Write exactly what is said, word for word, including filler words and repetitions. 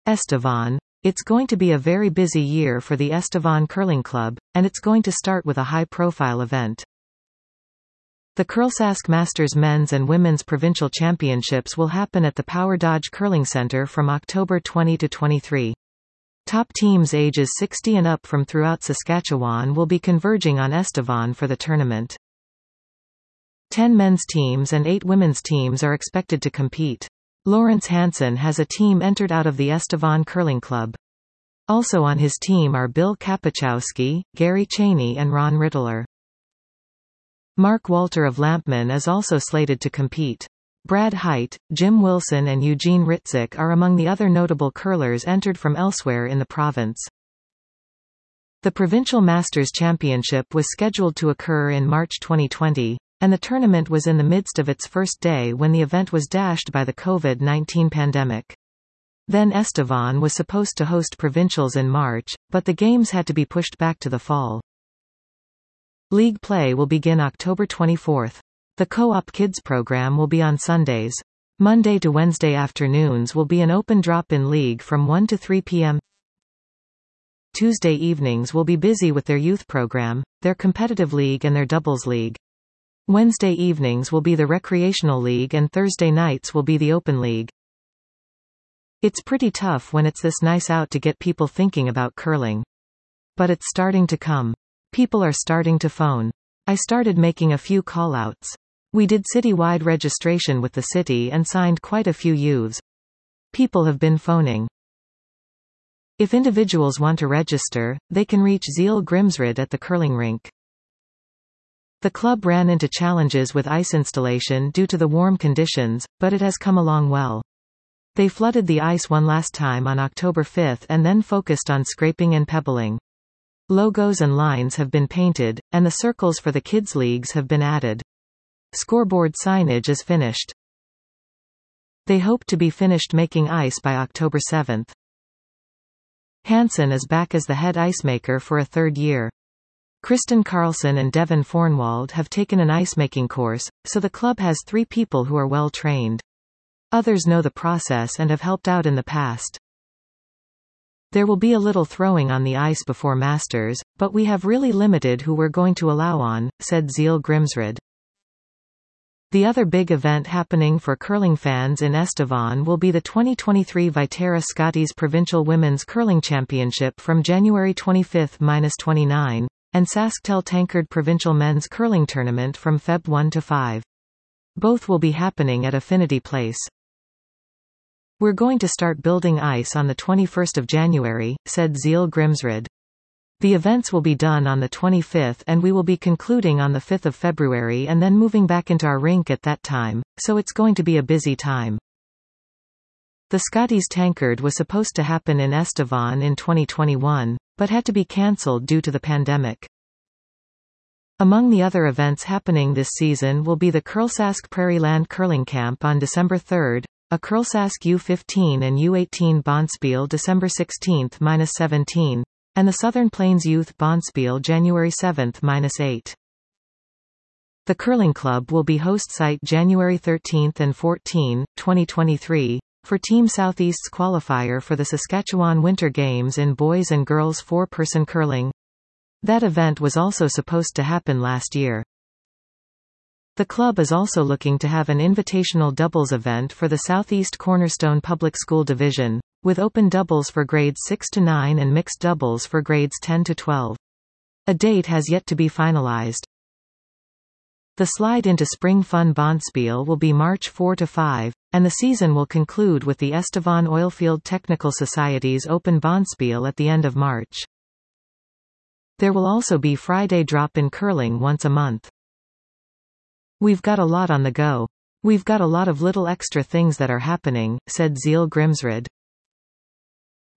Estevan. It's going to be a very busy year for the Estevan Curling Club, and it's going to start with a high-profile event. The Curlsask Masters Men's and Women's Provincial Championships will happen at the Power Dodge Curling Center from October twentieth to twenty-third. Top teams ages sixty and up from throughout Saskatchewan will be converging on Estevan for the tournament. Ten men's teams and eight women's teams are expected to compete. Lawrence Hansen has a team entered out of the Estevan Curling Club. Also on his team are Bill Kapachowski, Gary Cheney and Ron Rittler. Mark Walter of Lampman is also slated to compete. Brad Height, Jim Wilson and Eugene Ritzik are among the other notable curlers entered from elsewhere in the province. The Provincial Masters Championship was scheduled to occur in March twenty twenty, and the tournament was in the midst of its first day when the event was dashed by the COVID nineteen pandemic. Then Estevan was supposed to host provincials in March, but the games had to be pushed back to the fall. League play will begin October twenty-fourth. The Co-op Kids program will be on Sundays. Monday to Wednesday afternoons will be an open drop-in league from one to three p m Tuesday evenings will be busy with their youth program, their competitive league and their doubles league. Wednesday evenings will be the recreational league and Thursday nights will be the open league. It's pretty tough when it's this nice out to get people thinking about curling. But it's starting to come. People are starting to phone. I started making a few call-outs. We did citywide registration with the city and signed quite a few youths. People have been phoning. If individuals want to register, they can reach Zeal Grimsrud at the curling rink. The club ran into challenges with ice installation due to the warm conditions, but it has come along well. They flooded the ice one last time on October fifth and then focused on scraping and pebbling. Logos and lines have been painted, and the circles for the kids' leagues have been added. Scoreboard signage is finished. They hope to be finished making ice by October seventh. Hansen is back as the head ice maker for a third year. Kristen Carlson and Devin Fornwald have taken an ice-making course, so the club has three people who are well trained. Others know the process and have helped out in the past. There will be a little throwing on the ice before Masters, but we have really limited who we're going to allow on, said Zeal Grimsrud. The other big event happening for curling fans in Estevan will be the twenty twenty-three Viterra Scotties Provincial Women's Curling Championship from January twenty-fifth to twenty-ninth, and SaskTel Tankard Provincial Men's Curling Tournament from February first to fifth. Both will be happening at Affinity Place. We're going to start building ice on the twenty-first of January, said Zeal Grimsrud. The events will be done on the twenty-fifth and we will be concluding on the fifth of February and then moving back into our rink at that time, so it's going to be a busy time. The Scotties Tankard was supposed to happen in Estevan in twenty twenty-one, but had to be cancelled due to the pandemic. Among the other events happening this season will be the Curlsask Prairieland Curling Camp on December third, a Curlsask U fifteen and U eighteen Bonspiel December sixteenth to seventeenth, and the Southern Plains Youth Bonspiel January seventh to eighth. The Curling Club will be host site January thirteenth and fourteenth, twenty twenty-three, for Team Southeast's qualifier for the Saskatchewan Winter Games in boys and girls four-person curling. That event was also supposed to happen last year. The club is also looking to have an invitational doubles event for the Southeast Cornerstone Public School Division, with open doubles for grades six to nine and mixed doubles for grades ten to twelve. A date has yet to be finalized. The slide into Spring Fun Bonspiel will be March fourth to fifth, and the season will conclude with the Estevan Oilfield Technical Society's Open Bonspiel at the end of March. There will also be Friday drop-in curling once a month. We've got a lot on the go. We've got a lot of little extra things that are happening, said Zeal Grimsrud.